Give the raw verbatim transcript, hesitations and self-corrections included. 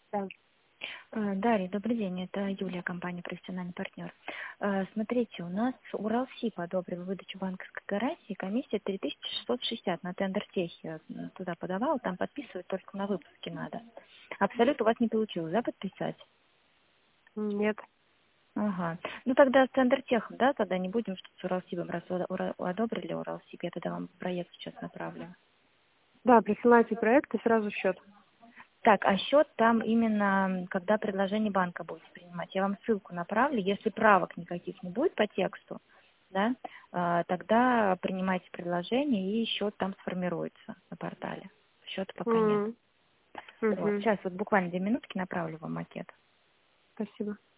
Да. Э, Дарья, добрый день. Это Юлия, компания «Профессиональный партнер». Э, Смотрите, у нас Уралсиб одобрил выдачу банковской гарантии. Комиссия три тысячи шестьсот шестьдесят на тендер-техе. М, Туда подавала, там подписывать только на выпуске надо. Абсолют у вас не получилось, да, подписать? Нет. Ага. Ну тогда с тендер-техом, да, тогда не будем что-то с Уралсибом, раз вы ура- одобрили Уралсиб, я тогда вам проект сейчас направлю. Да, присылайте проект и сразу счет. Так, а счет там именно, когда предложение банка будете принимать. Я вам ссылку направлю. Если правок никаких не будет по тексту, да, а, тогда принимайте предложение, и счет там сформируется на портале. Счета пока нет. М, Вот. мгм. Сейчас вот буквально две минутки направлю вам макет. Спасибо.